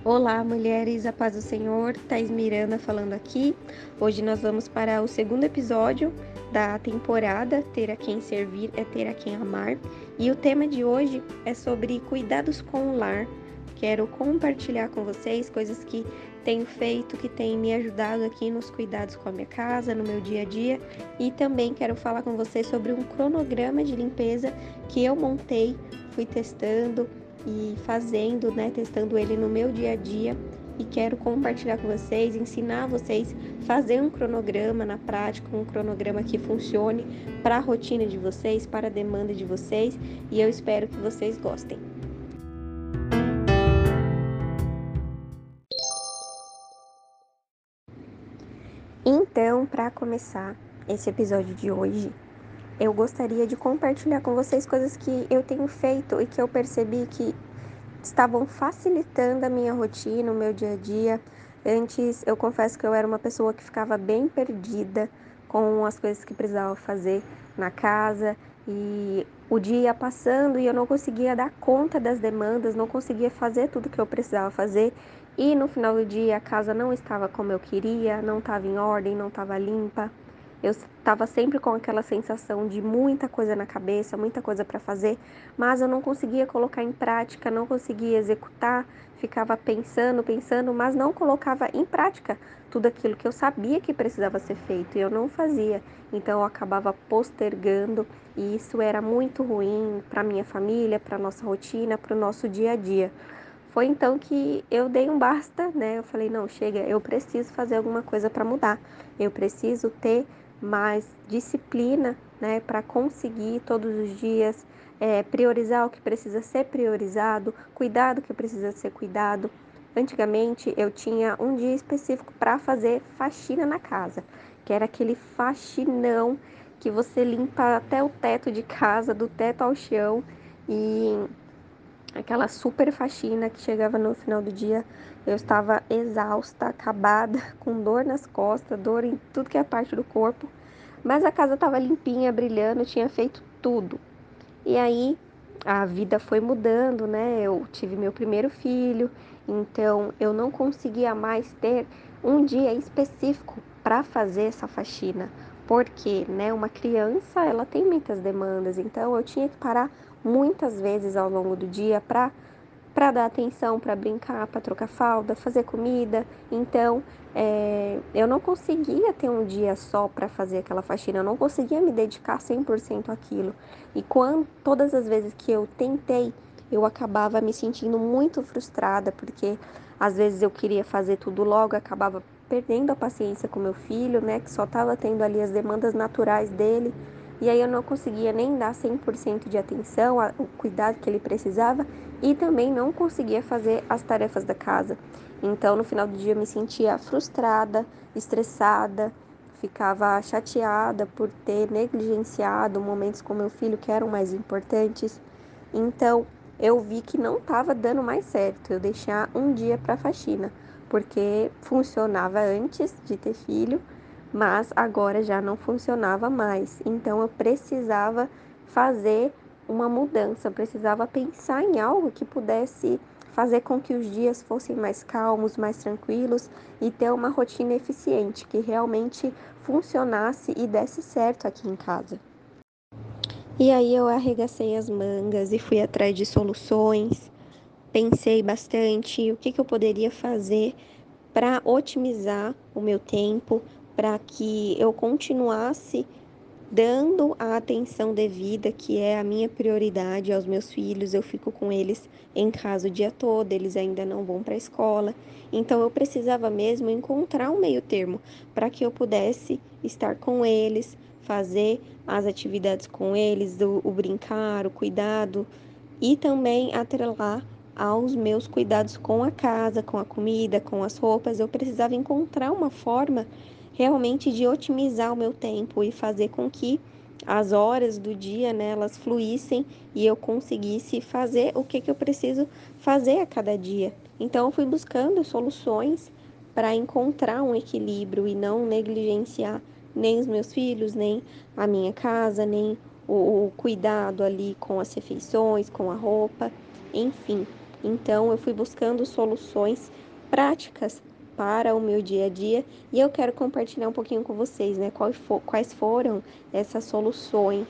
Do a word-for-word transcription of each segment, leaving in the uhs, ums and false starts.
Olá, mulheres, a paz do Senhor, Thais Miranda falando aqui. Hoje nós vamos para o segundo episódio da temporada Ter a Quem Servir é Ter a Quem Amar. E o tema de hoje é sobre cuidados com o lar. Quero compartilhar com vocês coisas que tenho feito, que têm me ajudado aqui nos cuidados com a minha casa, no meu dia a dia. E também quero falar com vocês sobre um cronograma de limpeza que eu montei, fui testando e fazendo, né, testando ele no meu dia a dia, e quero compartilhar com vocês, ensinar vocês a fazer um cronograma na prática, um cronograma que funcione para a rotina de vocês, para a demanda de vocês, e eu espero que vocês gostem. Então, para começar esse episódio de hoje, eu gostaria de compartilhar com vocês coisas que eu tenho feito e que eu percebi que estavam facilitando a minha rotina, o meu dia a dia. Antes, eu confesso que eu era uma pessoa que ficava bem perdida com as coisas que precisava fazer na casa, e o dia ia passando e eu não conseguia dar conta das demandas, não conseguia fazer tudo que eu precisava fazer, e no final do dia a casa não estava como eu queria, não estava em ordem, não estava limpa. Eu estava sempre com aquela sensação de muita coisa na cabeça, muita coisa para fazer, mas eu não conseguia colocar em prática, não conseguia executar, ficava pensando, pensando, mas não colocava em prática tudo aquilo que eu sabia que precisava ser feito e eu não fazia. Então eu acabava postergando, e isso era muito ruim para minha família, para nossa rotina, para o nosso dia a dia. Foi então que eu dei um basta, né? Eu falei, não, chega, eu preciso fazer alguma coisa para mudar. Eu preciso ter mais disciplina, né, para conseguir todos os dias é, priorizar o que precisa ser priorizado, cuidar do que precisa ser cuidado. Antigamente eu tinha um dia específico para fazer faxina na casa, que era aquele faxinão que você limpa até o teto de casa, do teto ao chão, e aquela super faxina que chegava no final do dia, eu estava exausta, acabada, com dor nas costas, dor em tudo que é parte do corpo, mas a casa estava limpinha, brilhando, tinha feito tudo. E aí a vida foi mudando, né? Eu tive meu primeiro filho, então eu não conseguia mais ter um dia específico para fazer essa faxina, porque, né, uma criança, ela tem muitas demandas, então eu tinha que parar muitas vezes ao longo do dia para para dar atenção, para brincar, para trocar fralda, fazer comida. Então, é, eu não conseguia ter um dia só para fazer aquela faxina, eu não conseguia me dedicar cem por cento àquilo. E quando, todas as vezes que eu tentei, eu acabava me sentindo muito frustrada, porque às vezes eu queria fazer tudo logo, acabava perdendo a paciência com meu filho, né, que só estava tendo ali as demandas naturais dele. E aí eu não conseguia nem dar cem por cento de atenção, o cuidado que ele precisava, e também não conseguia fazer as tarefas da casa. Então, no final do dia, eu me sentia frustrada, estressada, ficava chateada por ter negligenciado momentos com meu filho que eram mais importantes. Então, eu vi que não estava dando mais certo eu deixar um dia para faxina, porque funcionava antes de ter filho, mas agora já não funcionava mais. Então, eu precisava fazer uma mudança, eu precisava pensar em algo que pudesse fazer com que os dias fossem mais calmos, mais tranquilos, e ter uma rotina eficiente que realmente funcionasse e desse certo aqui em casa. E aí eu arregacei as mangas e fui atrás de soluções, pensei bastante o que que eu poderia fazer para otimizar o meu tempo, para que eu continuasse dando a atenção devida, que é a minha prioridade aos meus filhos. Eu fico com eles em casa o dia todo, eles ainda não vão para a escola. Então eu precisava mesmo encontrar um meio termo para que eu pudesse estar com eles, fazer as atividades com eles, o, o brincar, o cuidado, e também atrelar aos meus cuidados com a casa, com a comida, com as roupas. Eu precisava encontrar uma forma realmente de otimizar o meu tempo e fazer com que as horas do dia, né, elas fluíssem e eu conseguisse fazer o que, que eu preciso fazer a cada dia. Então, eu fui buscando soluções para encontrar um equilíbrio e não negligenciar nem os meus filhos, nem a minha casa, nem o, o cuidado ali com as refeições, com a roupa, enfim. Então eu fui buscando soluções práticas para o meu dia a dia e eu quero compartilhar um pouquinho com vocês, né? Quais, for, quais foram essas soluções.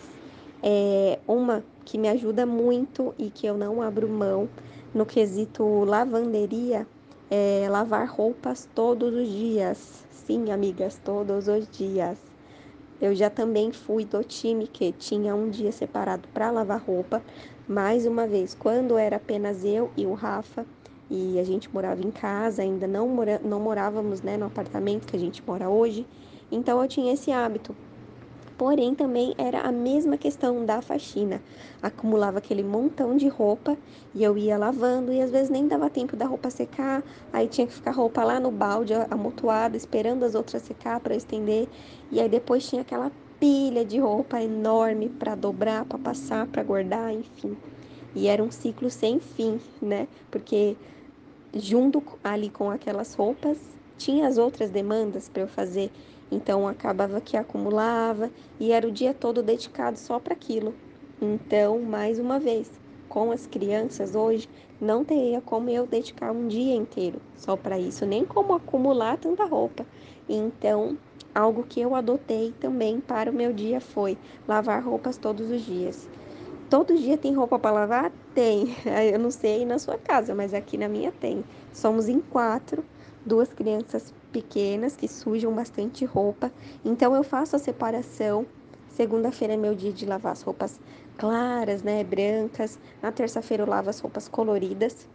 É, uma que me ajuda muito e que eu não abro mão no quesito lavanderia é lavar roupas todos os dias. Sim, amigas, todos os dias. Eu já também fui do time que tinha um dia separado para lavar roupa. Mais uma vez, quando era apenas eu e o Rafa, e a gente morava em casa, ainda não, mora, não morávamos, né, no apartamento que a gente mora hoje, então eu tinha esse hábito. Porém, também era a mesma questão da faxina. Acumulava aquele montão de roupa e eu ia lavando e às vezes nem dava tempo da roupa secar. Aí tinha que ficar a roupa lá no balde amontoada, esperando as outras secar para estender. E aí depois tinha aquela pilha de roupa enorme para dobrar, para passar, para guardar, enfim. E era um ciclo sem fim, né? Porque junto ali com aquelas roupas, tinha as outras demandas para eu fazer. Então acabava que acumulava e era o dia todo dedicado só para aquilo. Então, mais uma vez, com as crianças hoje, não teria como eu dedicar um dia inteiro só para isso, nem como acumular tanta roupa. Então, algo que eu adotei também para o meu dia foi lavar roupas todos os dias. Todo dia tem roupa para lavar? Tem. Eu não sei aí na sua casa, mas aqui na minha tem. Somos em quatro, duas crianças pequenas que sujam bastante roupa. Então eu faço a separação. Segunda-feira é meu dia de lavar as roupas claras, né, brancas. Na terça-feira eu lavo as roupas coloridas.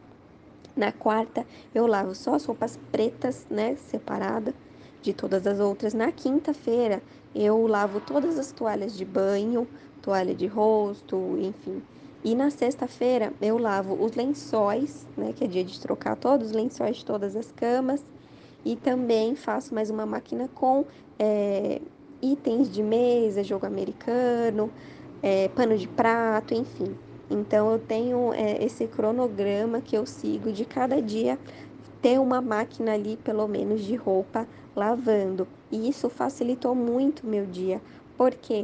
Na quarta, eu lavo só as roupas pretas, né, separada de todas as outras. Na quinta-feira, eu lavo todas as toalhas de banho, toalha de rosto, enfim. E na sexta-feira, eu lavo os lençóis, né, que é dia de trocar todos os lençóis de todas as camas. E também faço mais uma máquina com é, itens de mesa, jogo americano, é, pano de prato, enfim. Então eu tenho é, esse cronograma que eu sigo de cada dia ter uma máquina ali, pelo menos, de roupa lavando. E isso facilitou muito o meu dia, porque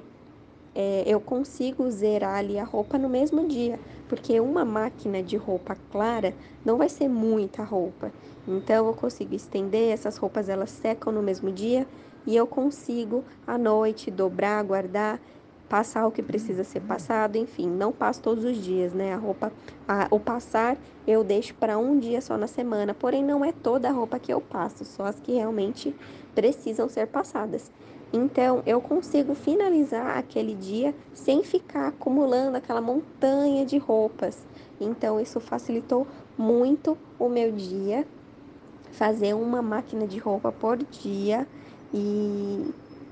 é, eu consigo zerar ali a roupa no mesmo dia, porque uma máquina de roupa clara não vai ser muita roupa. Então eu consigo estender, essas roupas elas secam no mesmo dia e eu consigo à noite dobrar, guardar, passar o que precisa ser passado, enfim, não passo todos os dias, né? A roupa, a, o passar eu deixo para um dia só na semana, porém não é toda a roupa que eu passo, só as que realmente precisam ser passadas. Então, eu consigo finalizar aquele dia sem ficar acumulando aquela montanha de roupas. Então, isso facilitou muito o meu dia, fazer uma máquina de roupa por dia e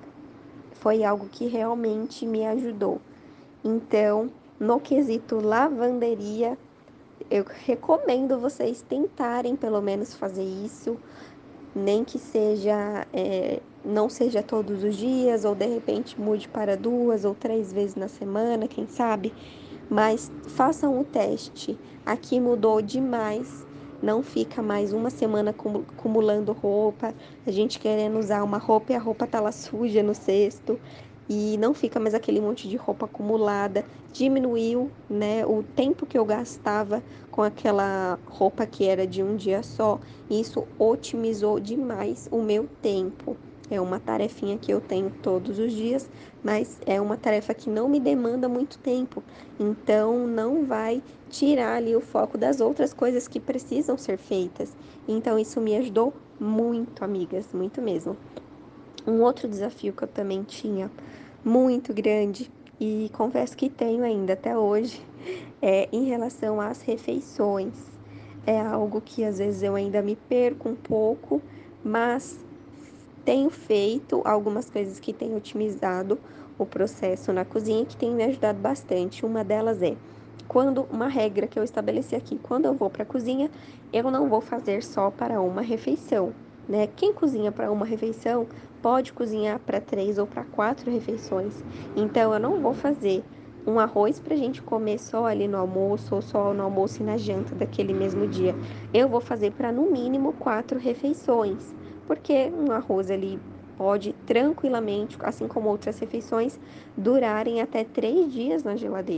foi algo que realmente me ajudou. Então, no quesito lavanderia, eu recomendo vocês tentarem pelo menos fazer isso, nem que seja, é, não seja todos os dias, ou de repente mude para duas ou três vezes na semana, quem sabe, mas façam o teste. Aqui mudou demais, não fica mais uma semana acumulando roupa, a gente querendo usar uma roupa e a roupa tá lá suja no cesto. E não fica mais aquele monte de roupa acumulada. Diminuiu, né, o tempo que eu gastava com aquela roupa que era de um dia só. Isso otimizou demais o meu tempo. É uma tarefinha que eu tenho todos os dias, mas é uma tarefa que não me demanda muito tempo. Então, não vai tirar ali o foco das outras coisas que precisam ser feitas. Então, isso me ajudou muito, amigas, muito mesmo. Um outro desafio que eu também tinha, muito grande, e confesso que tenho ainda até hoje, é em relação às refeições. É algo que às vezes eu ainda me perco um pouco, mas tenho feito algumas coisas que têm otimizado o processo na cozinha e que tem me ajudado bastante. Uma delas é quando uma regra que eu estabeleci aqui, quando eu vou para a cozinha, eu não vou fazer só para uma refeição, né? Quem cozinha para uma refeição pode cozinhar para três ou para quatro refeições. Então eu não vou fazer um arroz para a gente comer só ali no almoço ou só no almoço e na janta daquele mesmo dia. Eu vou fazer para no mínimo quatro refeições, porque um arroz ali pode tranquilamente, assim como outras refeições, durarem até três dias na geladeira.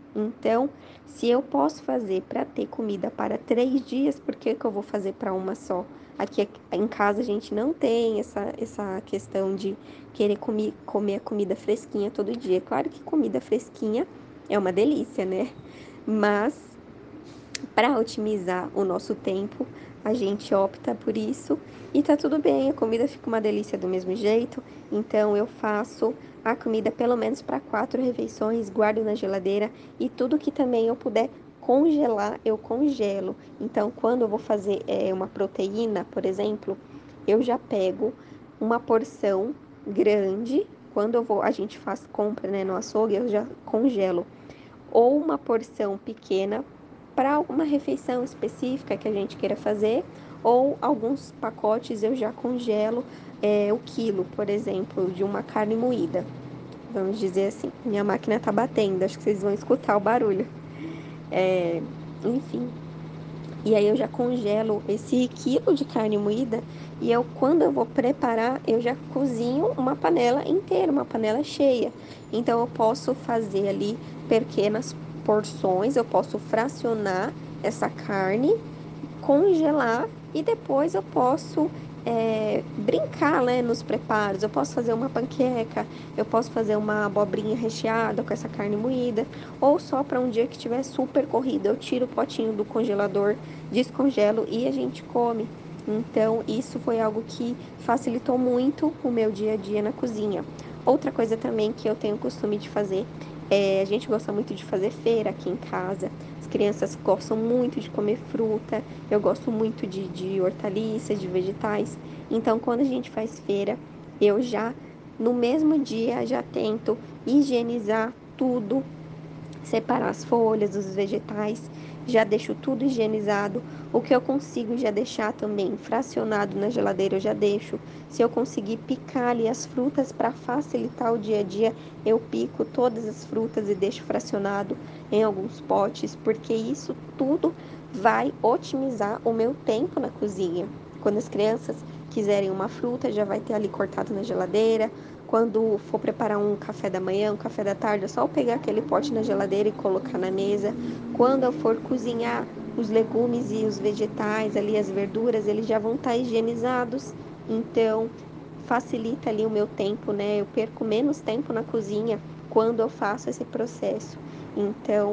Então, se eu posso fazer para ter comida para três dias, por que que eu vou fazer para uma só? Aqui em casa a gente não tem essa, essa questão de querer comer, comer a comida fresquinha todo dia. Claro que comida fresquinha é uma delícia, né? Mas para otimizar o nosso tempo, a gente opta por isso e tá tudo bem, a comida fica uma delícia do mesmo jeito. Então eu faço a comida pelo menos para quatro refeições, guardo na geladeira e tudo que também eu puder congelar, eu congelo. Então quando eu vou fazer é, uma proteína, por exemplo, eu já pego uma porção grande. Quando eu vou, a gente faz compra, né, no açougue, eu já congelo ou uma porção pequena para alguma refeição específica que a gente queira fazer, ou alguns pacotes eu já congelo é, o quilo, por exemplo, de uma carne moída. Vamos dizer assim, minha máquina tá batendo, acho que vocês vão escutar o barulho. É, enfim, e aí eu já congelo esse quilo de carne moída e eu, quando eu vou preparar, eu já cozinho uma panela inteira, uma panela cheia. Então eu posso fazer ali pequenas porções, eu posso fracionar essa carne, congelar e depois eu posso é, brincar, né, nos preparos. Eu posso fazer uma panqueca, eu posso fazer uma abobrinha recheada com essa carne moída, ou só para um dia que estiver super corrido, eu tiro o potinho do congelador, descongelo e a gente come. Então, isso foi algo que facilitou muito o meu dia a dia na cozinha. Outra coisa também que eu tenho o costume de fazer é, a gente gosta muito de fazer feira aqui em casa. As crianças gostam muito de comer fruta. Eu gosto muito de, de hortaliças, de vegetais. Então, quando a gente faz feira, eu já, no mesmo dia, já tento higienizar tudo, separar as folhas, os vegetais, já deixo tudo higienizado. O que eu consigo já deixar também fracionado na geladeira, eu já deixo. Se eu conseguir picar ali as frutas para facilitar o dia a dia, eu pico todas as frutas e deixo fracionado em alguns potes, porque isso tudo vai otimizar o meu tempo na cozinha. Quando as crianças quiserem uma fruta, já vai ter ali cortado na geladeira. Quando for preparar um café da manhã, um café da tarde, é só eu pegar aquele pote na geladeira e colocar na mesa. Quando eu for cozinhar os legumes e os vegetais, ali as verduras, eles já vão estar higienizados. Então, facilita ali o meu tempo, né? Eu perco menos tempo na cozinha quando eu faço esse processo. Então,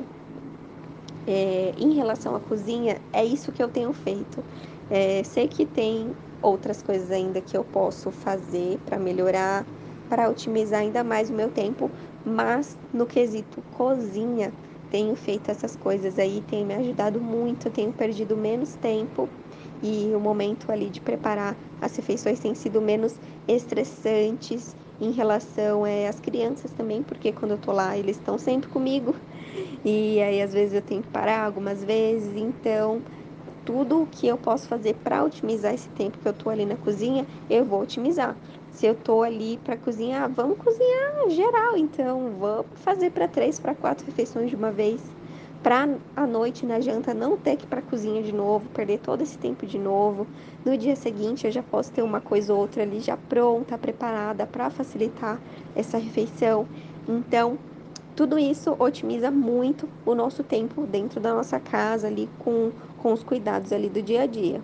é, em relação à cozinha, é isso que eu tenho feito. É, sei que tem outras coisas ainda que eu posso fazer para melhorar, para otimizar ainda mais o meu tempo, mas no quesito cozinha, tenho feito essas coisas aí, tem me ajudado muito, tenho perdido menos tempo e o momento ali de preparar as refeições tem sido menos estressantes em relação é, às crianças também, porque quando eu tô lá, eles estão sempre comigo. E aí, às vezes, eu tenho que parar algumas vezes. Então, tudo o que eu posso fazer para otimizar esse tempo que eu tô ali na cozinha, eu vou otimizar. Se eu tô ali para cozinhar, vamos cozinhar geral. Então, vamos fazer para três, para quatro refeições de uma vez. Para à noite, na janta, não ter que ir para cozinha de novo, perder todo esse tempo de novo. No dia seguinte, eu já posso ter uma coisa ou outra ali já pronta, preparada para facilitar essa refeição. Então, tudo isso otimiza muito o nosso tempo dentro da nossa casa ali com, com os cuidados ali do dia a dia.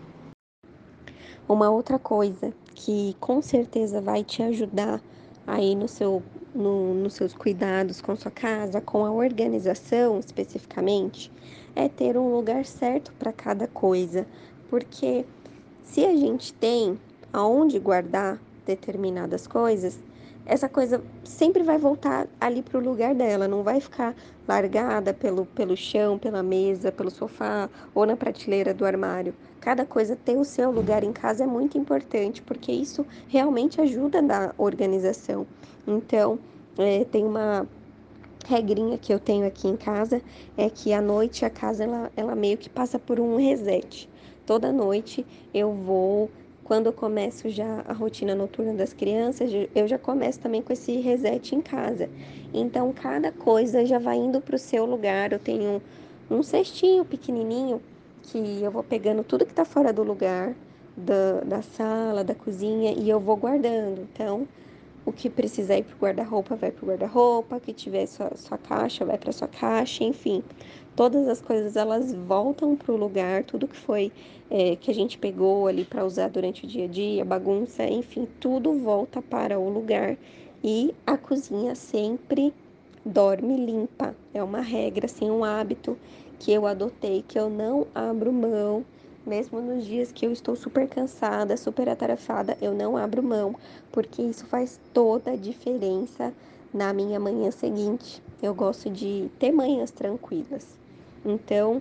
Uma outra coisa que com certeza vai te ajudar aí no seu, no, nos seus cuidados com sua casa, com a organização especificamente, é ter um lugar certo para cada coisa. Porque se a gente tem aonde guardar determinadas coisas, essa coisa sempre vai voltar ali para o lugar dela, não vai ficar largada pelo, pelo chão, pela mesa, pelo sofá ou na prateleira do armário. Cada coisa ter o seu lugar em casa é muito importante, porque isso realmente ajuda na organização. Então, é, tem uma regrinha que eu tenho aqui em casa é que à noite a casa ela, ela meio que passa por um reset. Toda noite eu vou, quando eu começo já a rotina noturna das crianças, eu já começo também com esse reset em casa. Então cada coisa já vai indo para o seu lugar. Eu tenho um cestinho pequenininho que eu vou pegando tudo que tá fora do lugar da, da sala, da cozinha e eu vou guardando. Então O que precisar ir pro guarda-roupa, vai pro guarda-roupa. O que tiver sua, sua caixa, vai pra sua caixa. Enfim, todas as coisas elas voltam pro lugar. Tudo que foi é, que a gente pegou ali para usar durante o dia a dia, bagunça, enfim, tudo volta para o lugar. E a cozinha sempre dorme limpa. É uma regra, assim, um hábito que eu adotei, que eu não abro mão. Mesmo nos dias que eu estou super cansada, super atarefada, eu não abro mão, porque isso faz toda a diferença na minha manhã seguinte. Eu gosto de ter manhãs tranquilas. Então,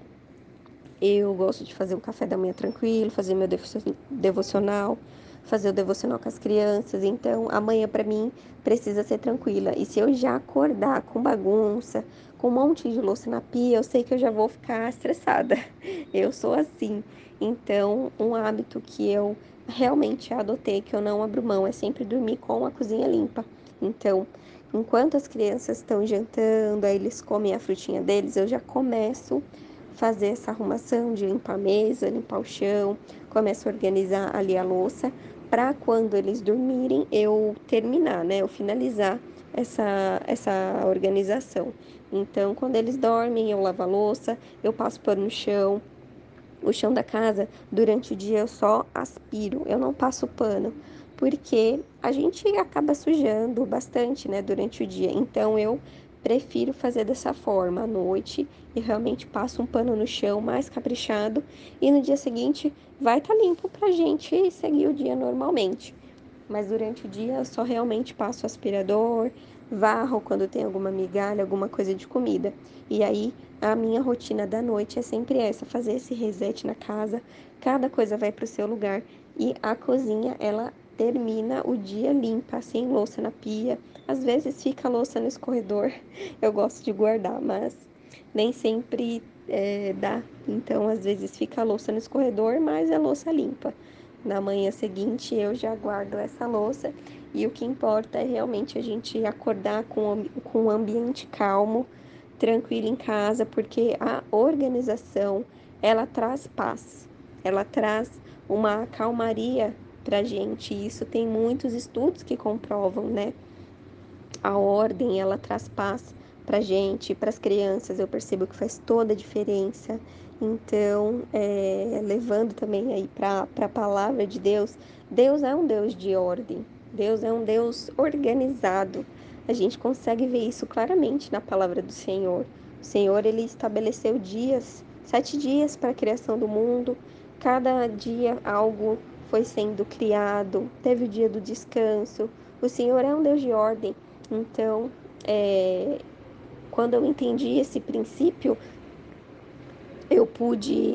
eu gosto de fazer um café da manhã tranquilo, fazer meu devocional, fazer o devocional com as crianças. Então, amanhã para mim precisa ser tranquila. E se eu já acordar com bagunça, com um monte de louça na pia, eu sei que eu já vou ficar estressada. Eu sou assim. Então, um hábito que eu realmente adotei, que eu não abro mão, é sempre dormir com a cozinha limpa. Então, enquanto as crianças estão jantando, aí eles comem a frutinha deles, eu já começo fazer essa arrumação de limpar a mesa, limpar o chão, começo a organizar ali a louça, para quando eles dormirem eu terminar, né? Eu finalizar essa, essa organização. Então, quando eles dormem, eu lavo a louça, eu passo pano no chão, o chão da casa, durante o dia eu só aspiro, eu não passo pano, porque a gente acaba sujando bastante, né, durante o dia. Então eu prefiro fazer dessa forma à noite e realmente passo um pano no chão mais caprichado e no dia seguinte vai estar tá limpo pra gente seguir o dia normalmente. Mas durante o dia eu só realmente passo aspirador, varro quando tem alguma migalha, alguma coisa de comida. E aí a minha rotina da noite é sempre essa, fazer esse reset na casa, cada coisa vai para o seu lugar e a cozinha ela termina o dia limpa, sem louça na pia. Às vezes fica louça no escorredor, eu gosto de guardar, mas nem sempre é, dá. Então às vezes fica a louça no escorredor, mas é louça limpa. Na manhã seguinte eu já guardo essa louça e o que importa é realmente a gente acordar com, com um ambiente calmo, tranquilo em casa, porque a organização ela traz paz, ela traz uma calmaria pra gente. E isso tem muitos estudos que comprovam, né? A ordem ela traz paz pra gente, para as crianças, eu percebo que faz toda a diferença. Então, é, levando também aí para a palavra de Deus, Deus é um Deus de ordem, Deus é um Deus organizado. A gente consegue ver isso claramente na palavra do Senhor. O Senhor, ele estabeleceu dias, sete dias para a criação do mundo. Cada dia algo foi sendo criado, teve o dia do descanso. O Senhor é um Deus de ordem. Então, é, quando eu entendi esse princípio, eu pude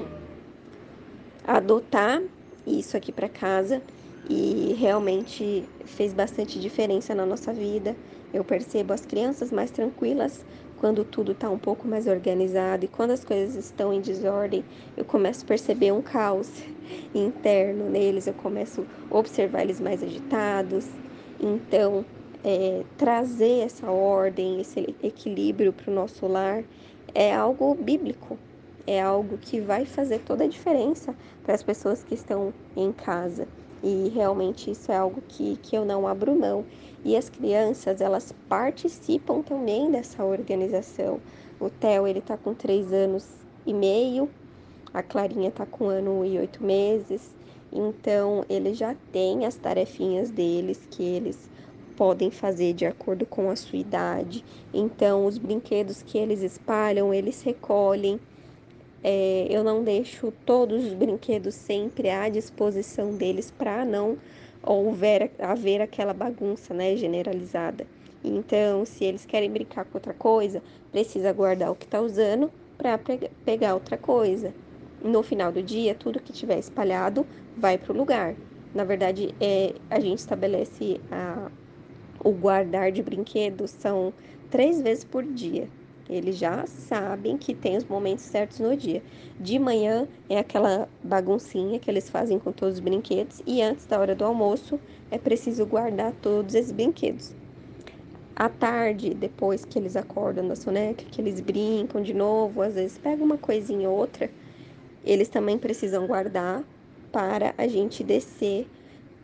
adotar isso aqui para casa e realmente fez bastante diferença na nossa vida. Eu percebo as crianças mais tranquilas quando tudo está um pouco mais organizado e quando as coisas estão em desordem, eu começo a perceber um caos interno neles, eu começo a observar eles mais agitados. Então, é, trazer essa ordem, esse equilíbrio para o nosso lar é algo bíblico, é algo que vai fazer toda a diferença para as pessoas que estão em casa. E realmente isso é algo que, que eu não abro mão. E as crianças, elas participam também dessa organização. O Theo, ele tá com três anos e meio, a Clarinha tá com um ano e oito meses. Então, eles já têm as tarefinhas deles que eles podem fazer de acordo com a sua idade. Então, os brinquedos que eles espalham, eles recolhem. É, eu não deixo todos os brinquedos sempre à disposição deles para não houver haver aquela bagunça, né, generalizada. Então, se eles querem brincar com outra coisa, precisa guardar o que está usando para pegar outra coisa. No final do dia, tudo que tiver espalhado vai para o lugar. Na verdade, é, a gente estabelece a, o guardar de brinquedos são três vezes por dia. Eles já sabem que tem os momentos certos no dia. De manhã é aquela baguncinha que eles fazem com todos os brinquedos e antes da hora do almoço é preciso guardar todos esses brinquedos. À tarde, depois que eles acordam da soneca, que eles brincam de novo, às vezes pegam uma coisinha ou outra, eles também precisam guardar para a gente descer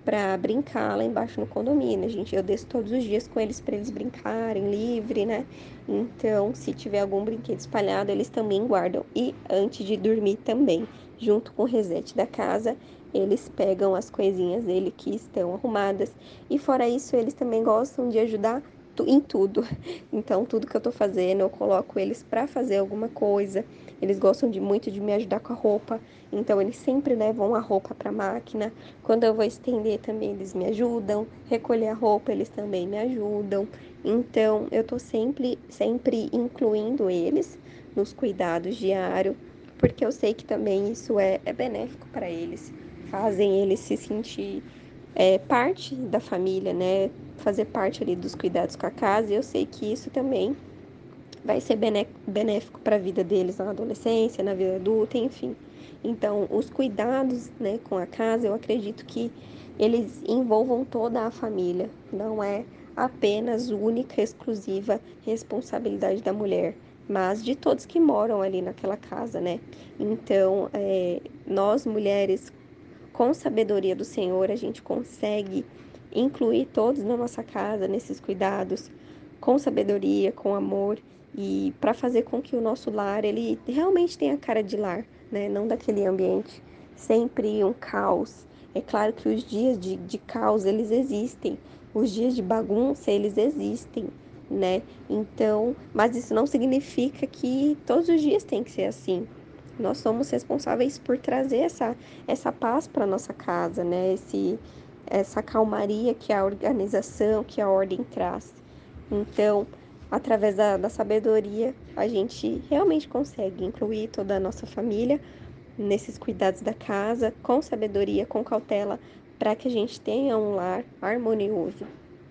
para brincar lá embaixo no condomínio. A gente, eu desço todos os dias com eles para eles brincarem livre, né? Então, se tiver algum brinquedo espalhado, eles também guardam. E antes de dormir também, junto com o reset da casa, eles pegam as coisinhas dele que estão arrumadas. E fora isso, eles também gostam de ajudar em tudo. Então, tudo que eu tô fazendo, eu coloco eles para fazer alguma coisa. Eles gostam de muito de me ajudar com a roupa. Então, eles sempre levam a roupa para a máquina. Quando eu vou estender também, eles me ajudam. Recolher a roupa, eles também me ajudam. Então, eu tô sempre, sempre incluindo eles nos cuidados diários, porque eu sei que também isso é, é benéfico para eles. Fazem eles se sentir é, parte da família, né? Fazer parte ali dos cuidados com a casa. E eu sei que isso também vai ser benéfico para a vida deles na adolescência, na vida adulta, enfim. Então, os cuidados, né, com a casa, eu acredito que eles envolvam toda a família, não é apenas única, exclusiva responsabilidade da mulher, mas de todos que moram ali naquela casa, né? Então, é, nós mulheres, com sabedoria do Senhor, a gente consegue incluir todos na nossa casa nesses cuidados, com sabedoria, com amor, e para fazer com que o nosso lar ele realmente tenha cara de lar, né? Não daquele ambiente sempre um caos. É claro que os dias de, de caos eles existem, os dias de bagunça eles existem, né? Então, mas isso não significa que todos os dias tem que ser assim. Nós somos responsáveis por trazer essa, essa paz para nossa casa, né? Esse, essa calmaria que a organização, que a ordem traz. Então, através da, da sabedoria, a gente realmente consegue incluir toda a nossa família nesses cuidados da casa, com sabedoria, com cautela, para que a gente tenha um lar harmonioso.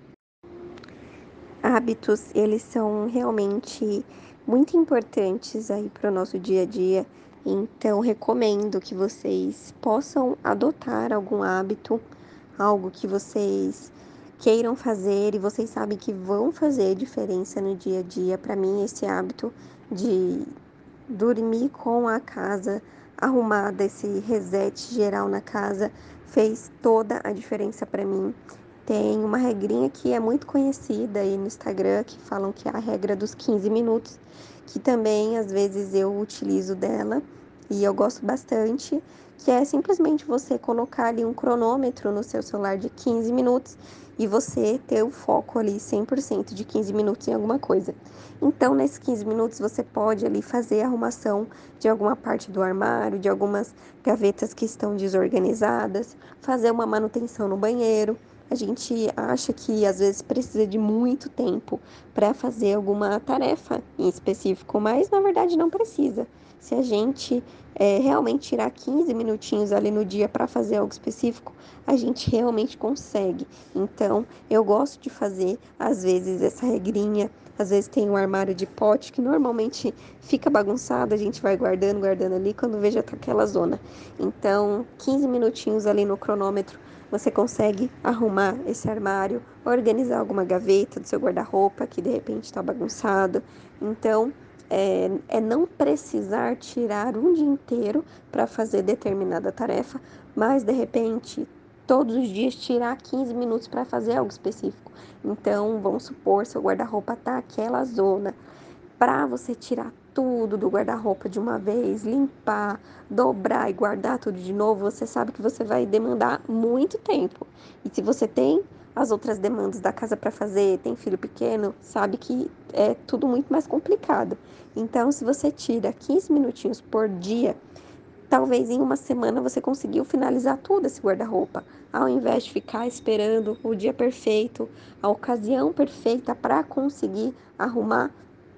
Hábitos, eles são realmente muito importantes aí para o nosso dia a dia. Então, recomendo que vocês possam adotar algum hábito, algo que vocês queiram fazer e vocês sabem que vão fazer diferença no dia a dia. Para mim, esse hábito de dormir com a casa arrumada, esse reset geral na casa fez toda a diferença para mim. Tem uma regrinha que é muito conhecida aí no Instagram, que falam que é a regra dos quinze minutos, que também às vezes eu utilizo dela e eu gosto bastante, que é simplesmente você colocar ali um cronômetro no seu celular de quinze minutos e você ter o foco ali cem por cento de quinze minutos em alguma coisa. Então, nesses quinze minutos, você pode ali fazer a arrumação de alguma parte do armário, de algumas gavetas que estão desorganizadas, fazer uma manutenção no banheiro. A gente acha que às vezes precisa de muito tempo para fazer alguma tarefa em específico, mas na verdade não precisa. Se a gente é, realmente tirar quinze minutinhos ali no dia para fazer algo específico, a gente realmente consegue. Então, eu gosto de fazer, às vezes, essa regrinha. Às vezes tem um armário de pote que normalmente fica bagunçado, a gente vai guardando, guardando ali, quando vê já tá aquela zona. Então, quinze minutinhos ali no cronômetro, você consegue arrumar esse armário, organizar alguma gaveta do seu guarda-roupa que de repente está bagunçado. Então, é, é não precisar tirar um dia inteiro para fazer determinada tarefa, mas de repente todos os dias tirar quinze minutos para fazer algo específico. Então, vamos supor, seu guarda-roupa tá aquela zona. Para você tirar tudo do guarda-roupa de uma vez, limpar, dobrar e guardar tudo de novo, você sabe que você vai demandar muito tempo. E se você tem as outras demandas da casa para fazer, tem filho pequeno, sabe que é tudo muito mais complicado. Então, se você tira quinze minutinhos por dia, talvez em uma semana você conseguiu finalizar tudo esse guarda-roupa, ao invés de ficar esperando o dia perfeito, a ocasião perfeita para conseguir arrumar.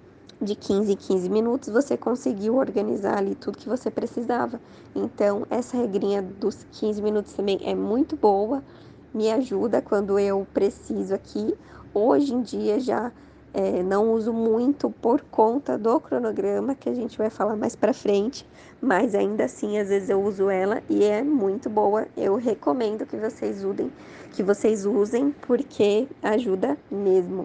De quinze em quinze minutos você conseguiu organizar ali tudo que você precisava. Então, essa regrinha dos quinze minutos também é muito boa, me ajuda quando eu preciso aqui. Hoje em dia já é, não uso muito por conta do cronograma, que a gente vai falar mais pra frente, mas ainda assim, às vezes eu uso ela e é muito boa. Eu recomendo que vocês usem, que vocês usem, porque ajuda mesmo.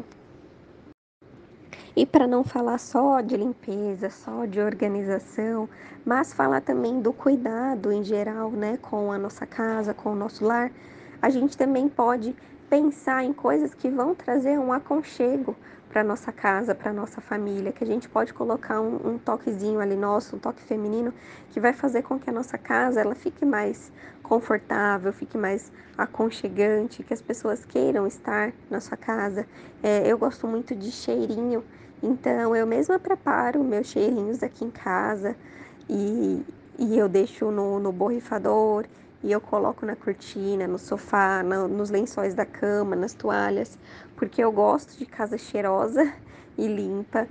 E para não falar só de limpeza, só de organização, mas falar também do cuidado em geral, né, com a nossa casa, com o nosso lar, A gente também pode pensar em coisas que vão trazer um aconchego para nossa casa, para nossa família, que a gente pode colocar um, um toquezinho ali nosso, um toque feminino, que vai fazer com que a nossa casa ela fique mais confortável, fique mais aconchegante, que as pessoas queiram estar na sua casa. É, eu gosto muito de cheirinho, então eu mesma preparo meus cheirinhos aqui em casa e, e eu deixo no, no borrifador e eu coloco na cortina, no sofá, no, nos lençóis da cama, nas toalhas, porque eu gosto de casa cheirosa e limpa.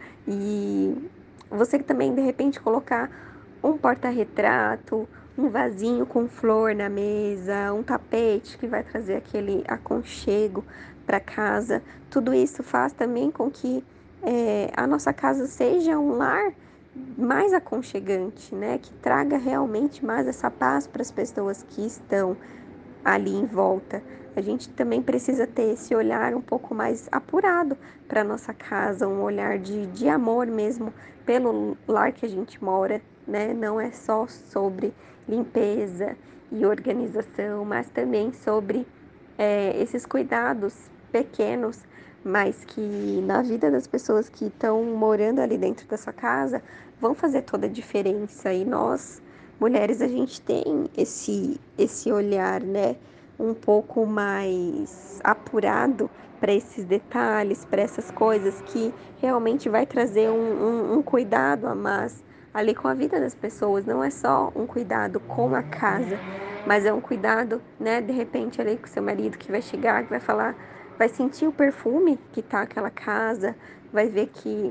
E você também, de repente, colocar um porta-retrato, um vasinho com flor na mesa, um tapete que vai trazer aquele aconchego para casa. Tudo isso faz também com que é, a nossa casa seja um lar mais aconchegante, né? Que traga realmente mais essa paz para as pessoas que estão ali em volta. A gente também precisa ter esse olhar um pouco mais apurado para nossa casa, um olhar de, de amor mesmo pelo lar que a gente mora, né? Não é só sobre limpeza e organização, mas também sobre é, esses cuidados pequenos, mas que na vida das pessoas que estão morando ali dentro da sua casa vão fazer toda a diferença. E nós, mulheres, a gente tem esse, esse olhar, né, um pouco mais apurado para esses detalhes, para essas coisas que realmente vai trazer um, um, um cuidado a mais ali com a vida das pessoas. Não é só um cuidado com a casa, mas é um cuidado, né, de repente ali com seu marido que vai chegar, que vai falar, vai sentir o perfume que tá aquela casa, vai ver que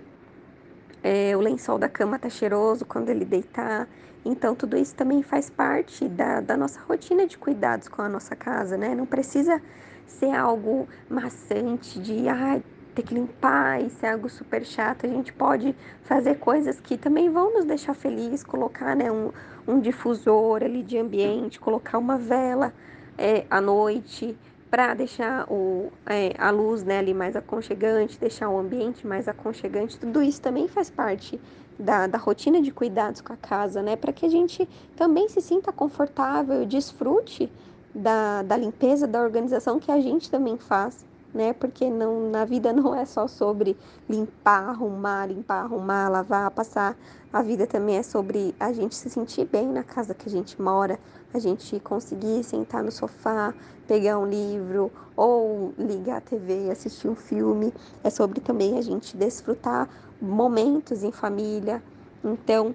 é, o lençol da cama tá cheiroso quando ele deitar. Então, tudo isso também faz parte da, da nossa rotina de cuidados com a nossa casa, né? Não precisa ser algo maçante de, ah, ter que limpar e ser algo super chato. A gente pode fazer coisas que também vão nos deixar felizes, colocar, né, um, um difusor ali de ambiente, colocar uma vela é, à noite, para deixar o, é, a luz, né, ali mais aconchegante, deixar o ambiente mais aconchegante. Tudo isso também faz parte da, da rotina de cuidados com a casa, né? Para que a gente também se sinta confortável e desfrute da, da limpeza, da organização que a gente também faz, né? Porque não, na vida não é só sobre limpar, arrumar, limpar, arrumar, lavar, passar. A vida também é sobre a gente se sentir bem na casa que a gente mora, a gente conseguir sentar no sofá, pegar um livro ou ligar a T V e assistir um filme. É sobre também a gente desfrutar momentos em família. Então,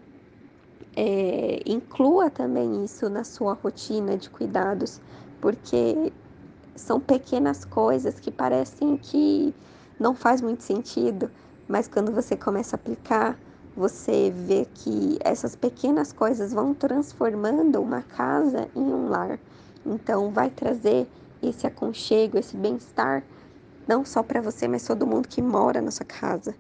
é, inclua também isso na sua rotina de cuidados, porque são pequenas coisas que parecem que não faz muito sentido, mas quando você começa a aplicar, você vê que essas pequenas coisas vão transformando uma casa em um lar. Então, vai trazer esse aconchego, esse bem-estar, não só para você, mas todo mundo que mora na sua casa.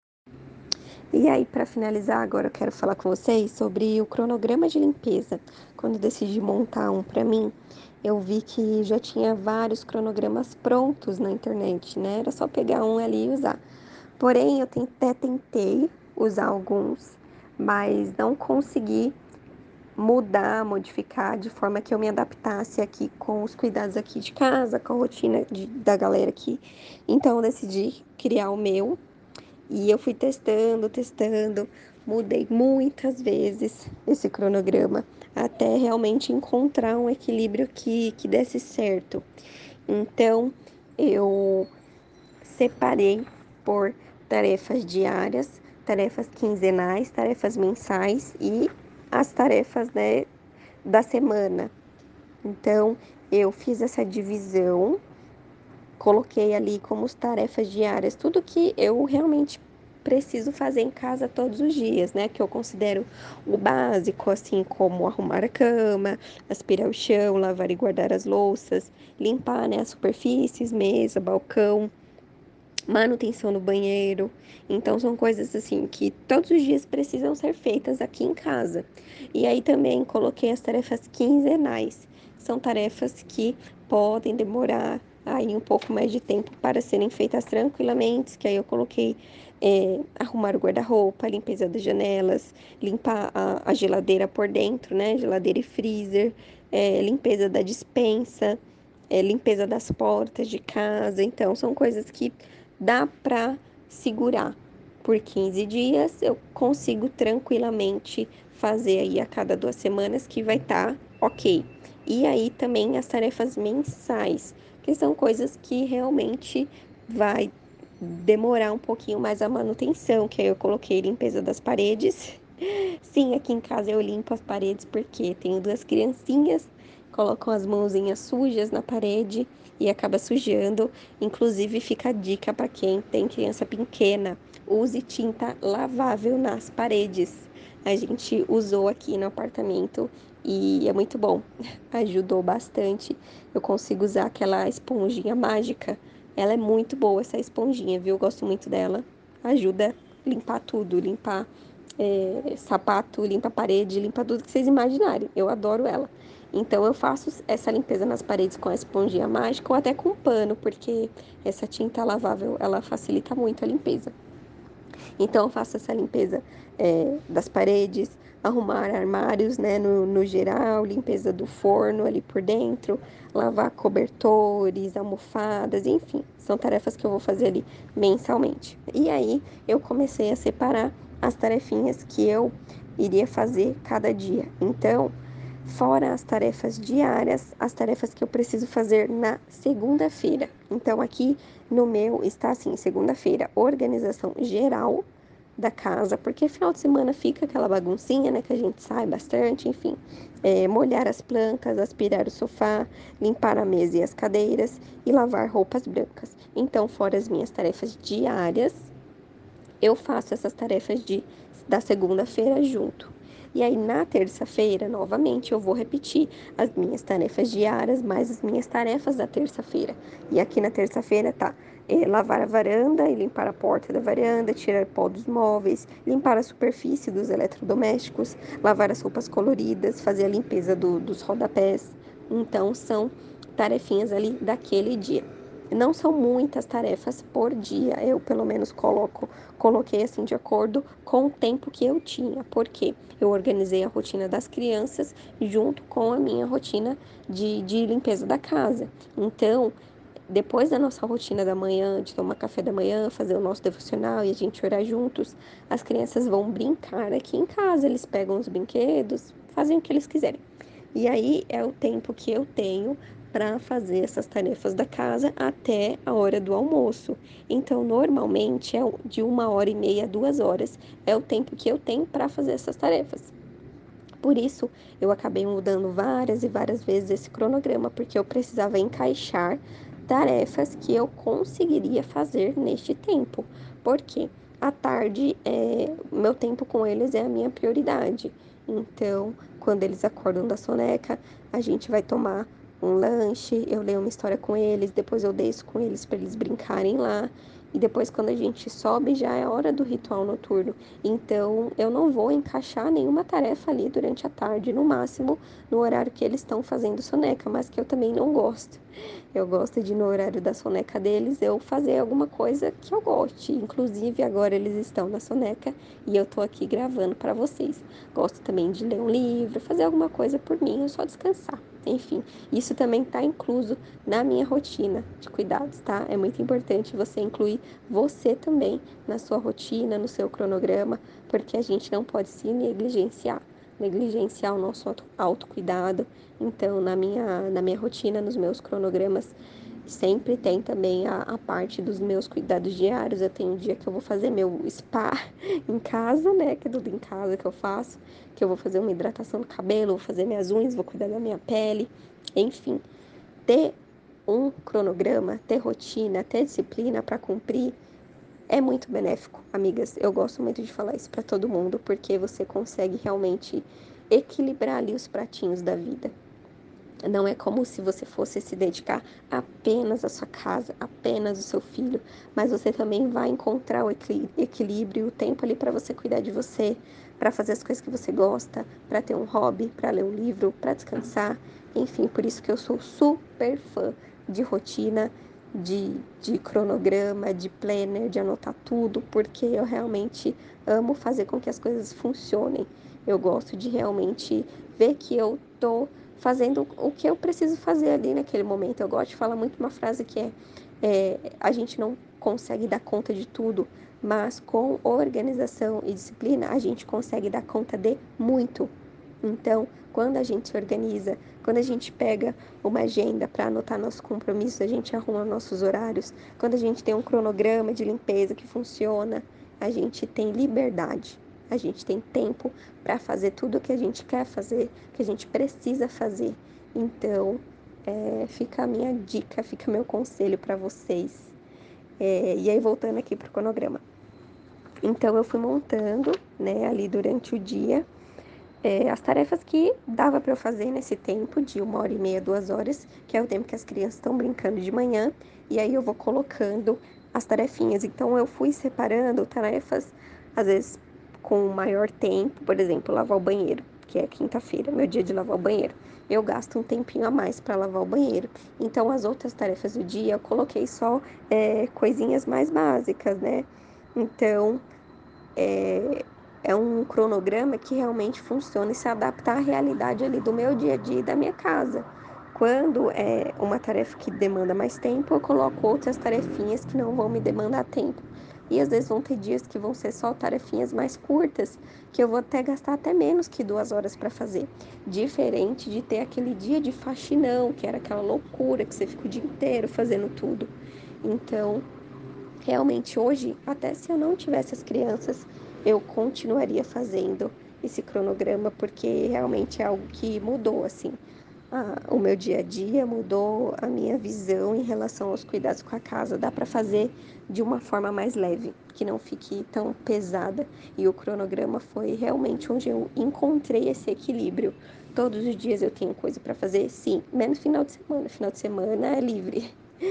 E aí, para finalizar, agora eu quero falar com vocês sobre o cronograma de limpeza. Quando eu decidi montar um para mim, eu vi que já tinha vários cronogramas prontos na internet, né? Era só pegar um ali e usar. Porém, eu até tentei usar alguns, mas não consegui mudar, modificar de forma que eu me adaptasse aqui com os cuidados aqui de casa, com a rotina de, da galera aqui. Então, eu decidi criar o meu e eu fui testando, testando, mudei muitas vezes esse cronograma até realmente encontrar um equilíbrio que, que desse certo. Então, eu separei por tarefas diárias, tarefas quinzenais, tarefas mensais e as tarefas, né, da semana. Então, eu fiz essa divisão, coloquei ali como tarefas diárias tudo que eu realmente preciso fazer em casa todos os dias, né? Que eu considero o básico, assim como arrumar a cama, aspirar o chão, lavar e guardar as louças, limpar, né, as superfícies, mesa, balcão, manutenção no banheiro. Então são coisas assim que todos os dias precisam ser feitas aqui em casa. E aí também coloquei as tarefas quinzenais. São tarefas que podem demorar aí um pouco mais de tempo para serem feitas tranquilamente, que aí eu coloquei é, arrumar o guarda-roupa, limpeza das janelas, limpar a, a geladeira por dentro, né? Geladeira e freezer, é, limpeza da despensa, é, limpeza das portas de casa. Então, são coisas que dá pra segurar. Por quinze dias, eu consigo tranquilamente fazer aí a cada duas semanas, que vai estar tá ok. E aí também as tarefas mensais, que são coisas que realmente vai demorar um pouquinho mais a manutenção, que aí eu coloquei limpeza das paredes. Sim, aqui em casa eu limpo as paredes porque tenho duas criancinhas, colocam as mãozinhas sujas na parede e acaba sujando. Inclusive, fica a dica para quem tem criança pequena: use tinta lavável nas paredes. A gente usou aqui no apartamento e é muito bom. Ajudou bastante. Eu consigo usar aquela esponjinha mágica. Ela é muito boa, essa esponjinha, viu? Eu gosto muito dela. Ajuda a limpar tudo, limpar é, sapato, limpa a parede, limpa tudo que vocês imaginarem. Eu adoro ela. Então eu faço essa limpeza nas paredes com a esponjinha mágica ou até com pano, porque essa tinta lavável, ela facilita muito a limpeza. Então eu faço essa limpeza é, das paredes, arrumar armários, né, no, no geral, limpeza do forno ali por dentro, lavar cobertores, almofadas, enfim, são tarefas que eu vou fazer ali mensalmente. E aí eu comecei a separar as tarefinhas que eu iria fazer cada dia. Então, fora as tarefas diárias, as tarefas que eu preciso fazer na segunda-feira. Então, aqui no meu está assim: segunda-feira, organização geral da casa, porque final de semana fica aquela baguncinha, né, que a gente sai bastante, enfim. É, molhar as plantas, aspirar o sofá, limpar a mesa e as cadeiras e lavar roupas brancas. Então, fora as minhas tarefas diárias, eu faço essas tarefas de, da segunda-feira junto. E aí, na terça-feira, novamente, eu vou repetir as minhas tarefas diárias, mais as minhas tarefas da terça-feira. E aqui na terça-feira tá é, lavar a varanda e limpar a porta da varanda, tirar pó dos móveis, limpar a superfície dos eletrodomésticos, lavar as roupas coloridas, fazer a limpeza do, dos rodapés. Então, são tarefinhas ali daquele dia. Não são muitas tarefas por dia, eu pelo menos coloco, coloquei assim de acordo com o tempo que eu tinha, porque eu organizei a rotina das crianças junto com a minha rotina de, de limpeza da casa. Então, depois da nossa rotina da manhã, de tomar café da manhã, fazer o nosso devocional e a gente orar juntos, as crianças vão brincar aqui em casa, eles pegam os brinquedos, fazem o que eles quiserem. E aí é o tempo que eu tenho para fazer essas tarefas da casa até a hora do almoço. Então, normalmente é de uma hora e meia a duas horas é o tempo que eu tenho para fazer essas tarefas. Por isso, eu acabei mudando várias e várias vezes esse cronograma, porque eu precisava encaixar tarefas que eu conseguiria fazer neste tempo. Porque à tarde, é, meu tempo com eles é a minha prioridade. Então, quando eles acordam da soneca, a gente vai tomar um lanche, eu leio uma história com eles, depois eu desço com eles para eles brincarem lá. E depois, quando a gente sobe, já é a hora do ritual noturno. Então, eu não vou encaixar nenhuma tarefa ali durante a tarde, no máximo no horário que eles estão fazendo soneca, mas que eu também não gosto. Eu gosto de, no horário da soneca deles, eu fazer alguma coisa que eu goste. Inclusive, agora eles estão na soneca e eu tô aqui gravando para vocês. Gosto também de ler um livro, fazer alguma coisa por mim ou só descansar. Enfim, isso também está incluso na minha rotina de cuidados, tá? É muito importante você incluir você também na sua rotina, no seu cronograma, porque a gente não pode se negligenciar, negligenciar o nosso auto- autocuidado. Então, na minha, na minha rotina, nos meus cronogramas, sempre tem também a, a parte dos meus cuidados diários. Eu tenho um dia que eu vou fazer meu spa em casa, né? Que é tudo em casa que eu faço. Que eu vou fazer uma hidratação no cabelo, vou fazer minhas unhas, vou cuidar da minha pele. Enfim, ter um cronograma, ter rotina, ter disciplina para cumprir é muito benéfico, amigas. Eu gosto muito de falar isso para todo mundo, porque você consegue realmente equilibrar ali os pratinhos da vida. Não é como se você fosse se dedicar apenas à sua casa, apenas ao seu filho, mas você também vai encontrar o equilíbrio, o tempo ali para você cuidar de você, para fazer as coisas que você gosta, para ter um hobby, para ler um livro, para descansar. Enfim, por isso que eu sou super fã de rotina, de, de cronograma, de planner, de anotar tudo, porque eu realmente amo fazer com que as coisas funcionem. Eu gosto de realmente ver que eu tô fazendo o que eu preciso fazer ali naquele momento. Eu gosto de falar muito uma frase que é, é a gente não consegue dar conta de tudo, mas com organização e disciplina a gente consegue dar conta de muito. Então, quando a gente se organiza, quando a gente pega uma agenda para anotar nossos compromissos, a gente arruma nossos horários, quando a gente tem um cronograma de limpeza que funciona, a gente tem liberdade, a gente tem tempo para fazer tudo o que a gente quer fazer, que a gente precisa fazer. Então, é, fica a minha dica, fica meu conselho para vocês. É, e aí, voltando aqui para o cronograma. Então, eu fui montando, né, ali durante o dia, é, as tarefas que dava para eu fazer nesse tempo de uma hora e meia, duas horas, que é o tempo que as crianças estão brincando de manhã, e aí eu vou colocando as tarefinhas. Então eu fui separando tarefas, às vezes com maior tempo, por exemplo, lavar o banheiro, que é quinta-feira, meu dia de lavar o banheiro. Eu gasto um tempinho a mais para lavar o banheiro. Então as outras tarefas do dia eu coloquei só é, coisinhas mais básicas, né? Então é, é um cronograma que realmente funciona e se adapta à realidade ali do meu dia a dia e da minha casa. Quando é uma tarefa que demanda mais tempo, eu coloco outras tarefinhas que não vão me demandar tempo. E às vezes vão ter dias que vão ser só tarefinhas mais curtas, que eu vou até gastar até menos que duas horas para fazer. Diferente de ter aquele dia de faxinão, que era aquela loucura que você fica o dia inteiro fazendo tudo. Então, realmente hoje, até se eu não tivesse as crianças, eu continuaria fazendo esse cronograma, porque realmente é algo que mudou, assim, a, o meu dia a dia, mudou a minha visão em relação aos cuidados com a casa. Dá para fazer de uma forma mais leve, que não fique tão pesada. E o cronograma foi realmente onde eu encontrei esse equilíbrio. Todos os dias eu tenho coisa para fazer, sim, menos final de semana. Final de semana é livre.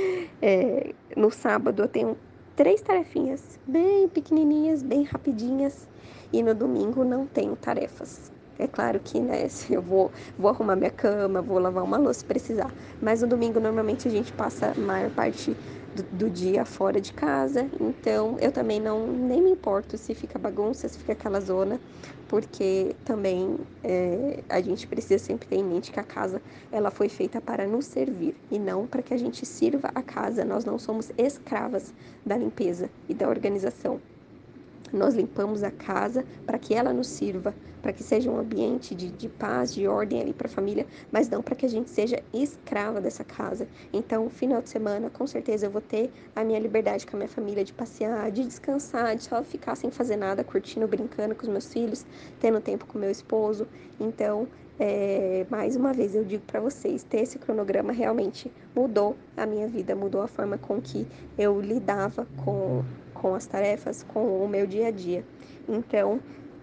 É, no sábado eu tenho três tarefinhas bem pequenininhas, bem rapidinhas, e no domingo não tenho tarefas. É claro que, né, se eu vou, vou arrumar minha cama, vou lavar uma louça se precisar, mas no domingo normalmente a gente passa a maior parte do, do dia fora de casa, então eu também não nem me importo se fica bagunça, se fica aquela zona, porque também é, a gente precisa sempre ter em mente que a casa ela foi feita para nos servir e não para que a gente sirva a casa. Nós não somos escravas da limpeza e da organização. Nós limpamos a casa para que ela nos sirva, para que seja um ambiente de, de paz, de ordem ali para a família, mas não para que a gente seja escrava dessa casa. Então, final de semana, com certeza eu vou ter a minha liberdade com a minha família de passear, de descansar, de só ficar sem fazer nada, curtindo, brincando com os meus filhos, tendo tempo com meu esposo. Então, é, mais uma vez eu digo para vocês, ter esse cronograma realmente mudou a minha vida, mudou a forma com que eu lidava com com as tarefas, com o meu dia a dia. Então,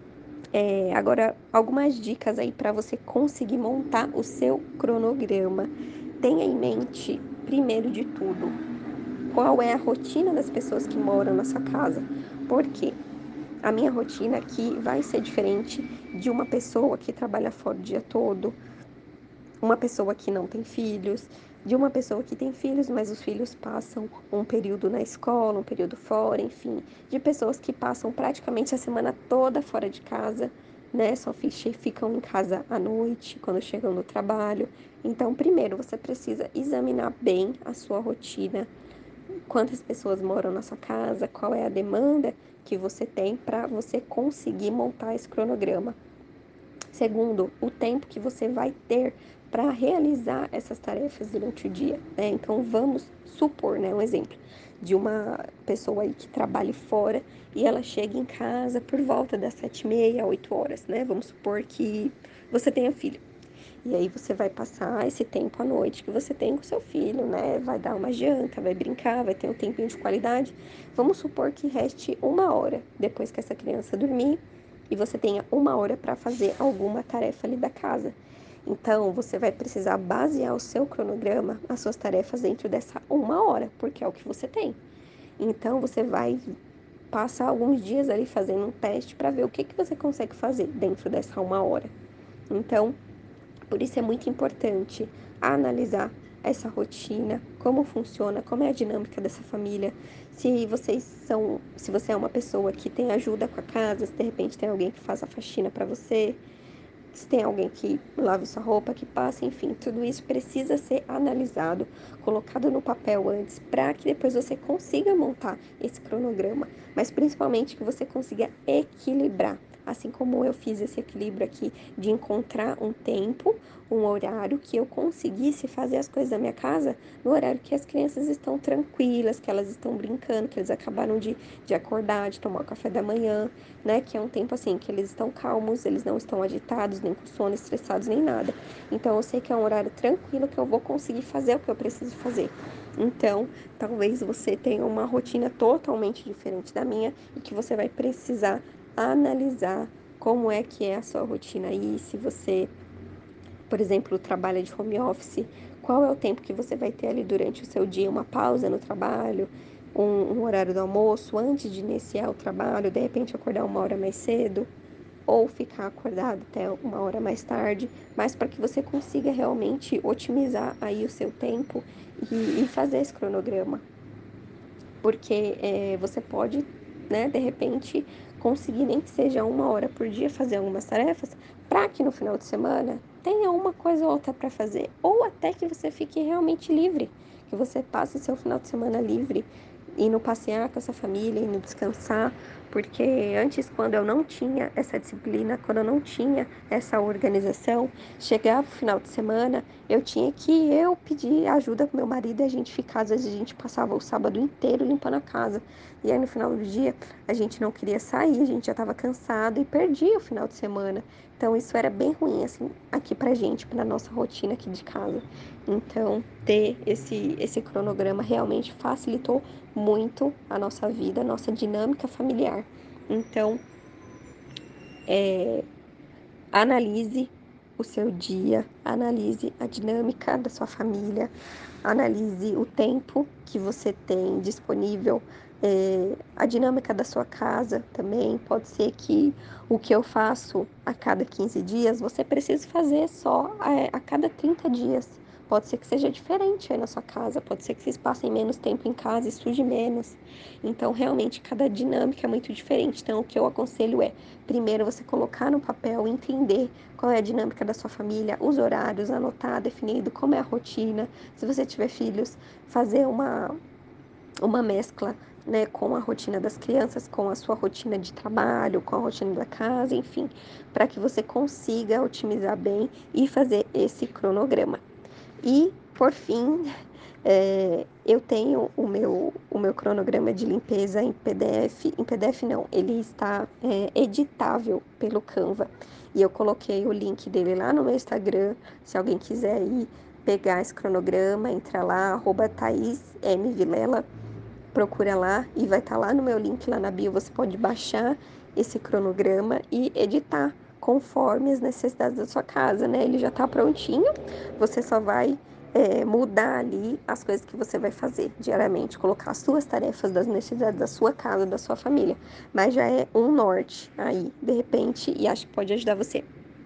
é, agora algumas dicas aí para você conseguir montar o seu cronograma. Tenha em mente, primeiro de tudo, qual é a rotina das pessoas que moram na sua casa. Por quê? A minha rotina aqui vai ser diferente de uma pessoa que trabalha fora o dia todo, uma pessoa que não tem filhos, de uma pessoa que tem filhos, mas os filhos passam um período na escola, um período fora, enfim, de pessoas que passam praticamente a semana toda fora de casa, né? Só ficam em casa à noite, quando chegam no trabalho. Então, primeiro, você precisa examinar bem a sua rotina, quantas pessoas moram na sua casa, qual é a demanda que você tem para você conseguir montar esse cronograma. Segundo, o tempo que você vai ter para realizar essas tarefas durante o dia, né? Então vamos supor, né, um exemplo de uma pessoa aí que trabalhe fora e ela chega em casa por volta das sete e meia, oito horas, né? Vamos supor que você tenha filho. E aí você vai passar esse tempo à noite que você tem com seu filho, né? Vai dar uma janta, vai brincar, vai ter um tempinho de qualidade. Vamos supor que reste uma hora depois que essa criança dormir e você tenha uma hora para fazer alguma tarefa ali da casa. Então, você vai precisar basear o seu cronograma, as suas tarefas dentro dessa uma hora, porque é o que você tem. Então, você vai passar alguns dias ali fazendo um teste para ver o que, que você consegue fazer dentro dessa uma hora. Então, por isso é muito importante analisar essa rotina, como funciona, como é a dinâmica dessa família. Se vocês são, se você é uma pessoa que tem ajuda com a casa, se de repente tem alguém que faz a faxina para você, se tem alguém que lave sua roupa, que passa, enfim, tudo isso precisa ser analisado, colocado no papel antes, para que depois você consiga montar esse cronograma, mas principalmente que você consiga equilibrar. Assim como eu fiz esse equilíbrio aqui de encontrar um tempo, um horário que eu conseguisse fazer as coisas da minha casa no horário que as crianças estão tranquilas, que elas estão brincando, que eles acabaram de, de acordar, de tomar o café da manhã, né? Que é um tempo assim que eles estão calmos, eles não estão agitados, nem com sono, estressados, nem nada. Então eu sei que é um horário tranquilo que eu vou conseguir fazer o que eu preciso fazer. Então, talvez você tenha uma rotina totalmente diferente da minha e que você vai precisar analisar como é que é a sua rotina aí, se você, por exemplo, trabalha de home office, qual é o tempo que você vai ter ali durante o seu dia, uma pausa no trabalho, um, um horário do almoço, antes de iniciar o trabalho, de repente acordar uma hora mais cedo, ou ficar acordado até uma hora mais tarde, mas para que você consiga realmente otimizar aí o seu tempo e, e fazer esse cronograma. Porque é, você pode, né, de repente, conseguir nem que seja uma hora por dia fazer algumas tarefas, para que no final de semana tenha uma coisa ou outra para fazer, ou até que você fique realmente livre, que você passe seu final de semana livre, indo passear com essa família, indo descansar, porque antes, quando eu não tinha essa disciplina, quando eu não tinha essa organização, chegava o final de semana, eu tinha que eu pedir ajuda pro meu marido e a gente ficar, às vezes a gente passava o sábado inteiro limpando a casa. E aí no final do dia a gente não queria sair, a gente já estava cansado e perdia o final de semana. Então isso era bem ruim assim aqui pra gente, pra nossa rotina aqui de casa. Então ter esse esse cronograma realmente facilitou muito a nossa vida, a nossa dinâmica familiar. Então, é, analise o seu dia, analise a dinâmica da sua família, analise o tempo que você tem disponível, é, a dinâmica da sua casa também. Pode ser que o que eu faço a cada quinze dias, você precise fazer só a, a cada trinta dias. Pode ser que seja diferente aí na sua casa, pode ser que vocês passem menos tempo em casa e suje menos. Então, realmente, cada dinâmica é muito diferente. Então, o que eu aconselho é, primeiro, você colocar no papel, entender qual é a dinâmica da sua família, os horários, anotar, definido como é a rotina. Se você tiver filhos, fazer uma, uma mescla, né, com a rotina das crianças, com a sua rotina de trabalho, com a rotina da casa, enfim, para que você consiga otimizar bem e fazer esse cronograma. E, por fim, é, eu tenho o meu, o meu cronograma de limpeza em P D F. Em P D F não, ele está é, editável pelo Canva. E eu coloquei o link dele lá no meu Instagram. Se alguém quiser ir pegar esse cronograma, entra lá, arroba Thaís M. Vilela, procura lá e vai estar tá lá no meu link, lá na bio. Você pode baixar esse cronograma e editar conforme as necessidades da sua casa, né? Ele já está prontinho, você só vai é, mudar ali as coisas que você vai fazer diariamente, colocar as suas tarefas das necessidades da sua casa, da sua família, mas já é um norte aí, de repente, e acho que pode ajudar você.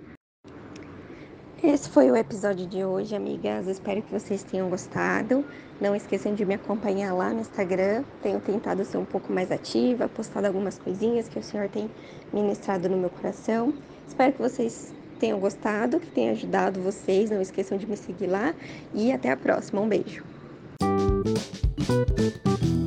Esse foi o episódio de hoje, amigas. Espero que vocês tenham gostado. Não esqueçam de me acompanhar lá no Instagram. Tenho tentado ser um pouco mais ativa, postado algumas coisinhas que o Senhor tem ministrado no meu coração. Espero que vocês tenham gostado, que tenha ajudado vocês. Não esqueçam de me seguir lá e até a próxima. Um beijo.